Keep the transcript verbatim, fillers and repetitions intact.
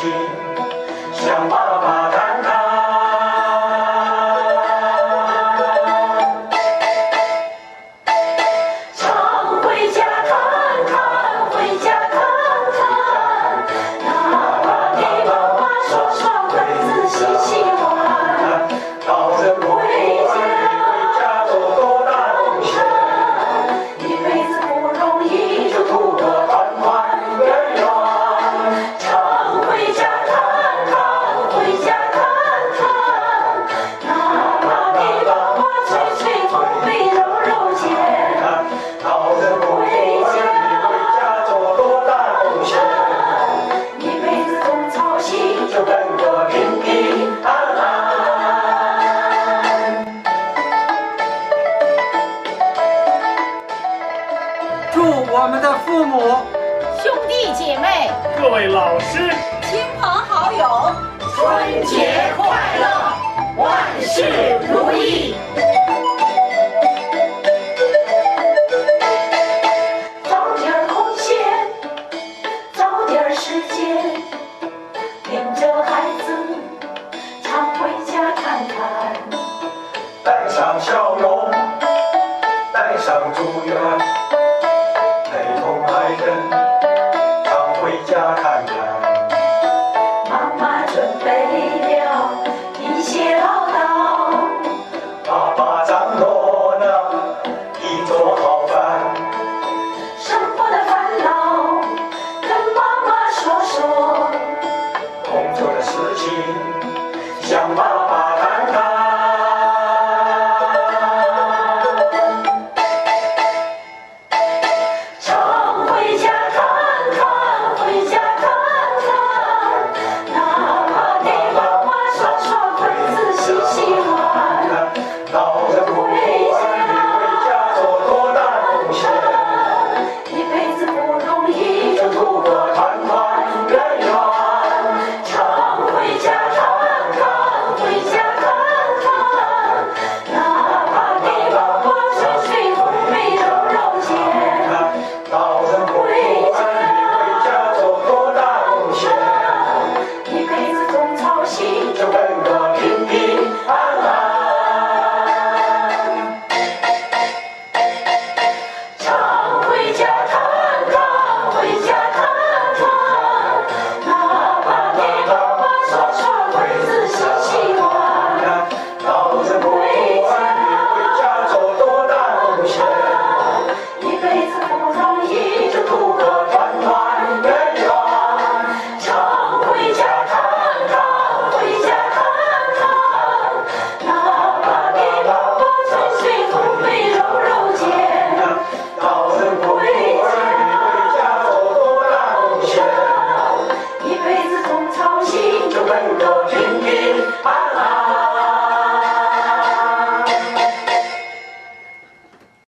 心，向爸爸看看。 常回家看看，回家看看，哪怕给妈妈说说儿子喜喜欢。 老人不回家做多大贡献， 一辈子不容易， 就图个团团圆圆。 常回家看看，回家看看，哪怕给妈妈吹吹风，背揉揉肩。 老人不回家做多大贡献， 一辈子总操心， 就跟个平平安安。 祝我们的父母、 兄弟姐妹、 各位老师， 亲朋好友， 春节快乐，万事如意。早点空闲，早点时间，领着孩子常回家看看。 带上笑容，带上祝愿，陪同爱人常回家看看。 妈妈准备了一些唠叨， 爸爸张罗了一桌好饭， 生活的烦恼跟妈妈说说， 工作的事情向爸爸谈谈。 常回家看看，回家看看，哪怕给妈妈说说儿子喜喜欢。 老人不回家做多大贡献， 一辈子不容易， 就图个团团圆圆。 常回家看看，回家看看，哪怕给妈妈吹吹风，背揉揉肩。 老人不回家做多大贡献， 一辈子总操心， 就跟个平平安安。 常回家看看，回家看看，哪怕给妈妈说说儿子喜喜欢。 老人不回家做多大贡献， 一辈子不容易，就图个团团圆圆。常回家看看，回家看看，哪怕给妈妈吹吹风，背揉揉肩。 老人不回家做多大贡献， 一辈子总操心， 就跟个平平安安。